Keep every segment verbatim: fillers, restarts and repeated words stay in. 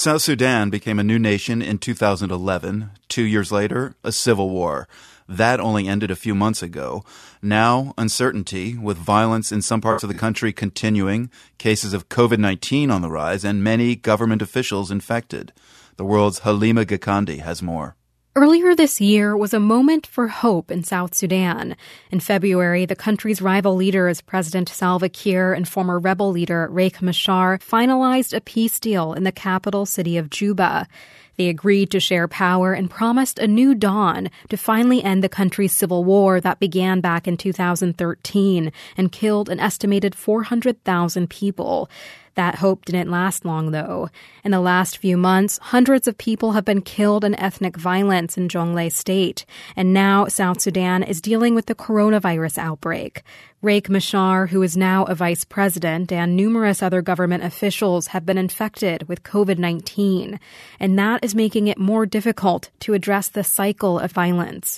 South Sudan became a new nation in two thousand eleven. Two years later, a civil war. That only ended a few months ago. Now, uncertainty, with violence in some parts of the country continuing, cases of covid nineteen on the rise, and many government officials infected. The world's Halima Gikandi has more. Earlier this year was a moment for hope in South Sudan. In February, the country's rival leaders, President Salva Kiir and former rebel leader Riek Machar, finalized a peace deal in the capital city of Juba. They agreed to share power and promised a new dawn to finally end the country's civil war that began back in two thousand thirteen and killed an estimated four hundred thousand people. That hope didn't last long, though. In the last few months, hundreds of people have been killed in ethnic violence in Jonglei State. And now South Sudan is dealing with the coronavirus outbreak. Riek Machar, who is now a vice president, and numerous other government officials have been infected with covid nineteen. And that is making it more difficult to address the cycle of violence.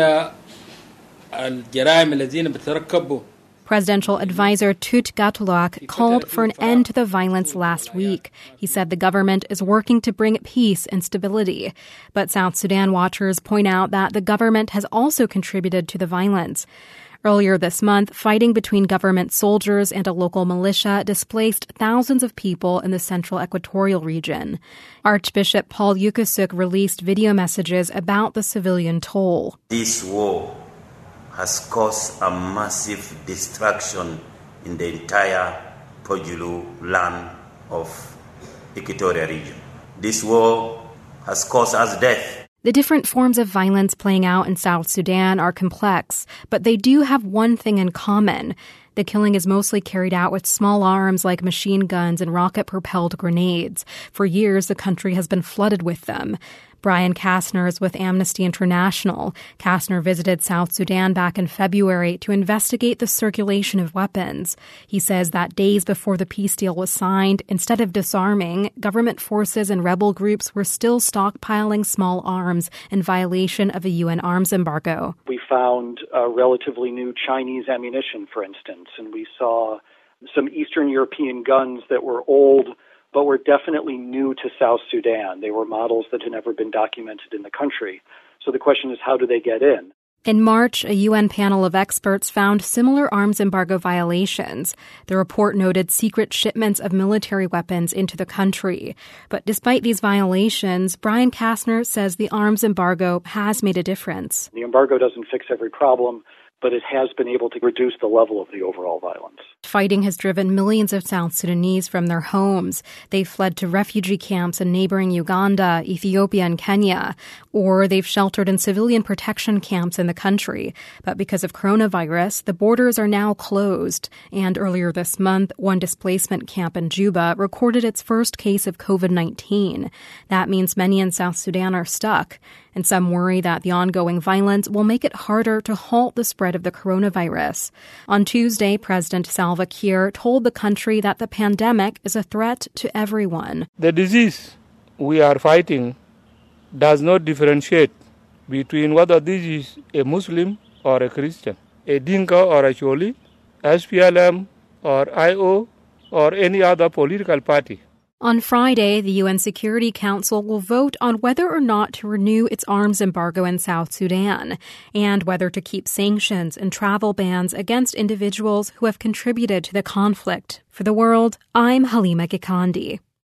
Presidential advisor Tut Gatulak called for an end to the violence last week. He said the government is working to bring peace and stability. But South Sudan watchers point out that the government has also contributed to the violence. Earlier this month, fighting between government soldiers and a local militia displaced thousands of people in the central equatorial region. Archbishop Paul Yukasuk released video messages about the civilian toll. This war has caused a massive destruction in the entire Pojulu land of Equatorial region. This war has caused us death. The different forms of violence playing out in South Sudan are complex, but they do have one thing in common. The killing is mostly carried out with small arms like machine guns and rocket-propelled grenades. For years, the country has been flooded with them. Brian Kastner is with Amnesty International. Kastner visited South Sudan back in February to investigate the circulation of weapons. He says that days before the peace deal was signed, instead of disarming, government forces and rebel groups were still stockpiling small arms in violation of a U N arms embargo. We found uh, relatively new Chinese ammunition, for instance, and we saw some Eastern European guns that were old but were definitely new to South Sudan. They were models that had never been documented in the country. So the question is, how do they get in? In March, a U N panel of experts found similar arms embargo violations. The report noted secret shipments of military weapons into the country. But despite these violations, Brian Kastner says the arms embargo has made a difference. The embargo doesn't fix every problem, but it has been able to reduce the level of the overall violence. Fighting has driven millions of South Sudanese from their homes. They've fled to refugee camps in neighboring Uganda, Ethiopia, and Kenya, or they've sheltered in civilian protection camps in the country. But because of coronavirus, the borders are now closed. And earlier this month, one displacement camp in Juba recorded its first case of covid nineteen. That means many in South Sudan are stuck. And some worry that the ongoing violence will make it harder to halt the spread of the coronavirus. On Tuesday, President Salva Kiir told the country that the pandemic is a threat to everyone. The disease we are fighting does not differentiate between whether this is a Muslim or a Christian, a Dinka or a Choli, S P L M or I O or any other political party. On Friday, the U N Security Council will vote on whether or not to renew its arms embargo in South Sudan and whether to keep sanctions and travel bans against individuals who have contributed to the conflict. For The World, I'm Halima Gikandi.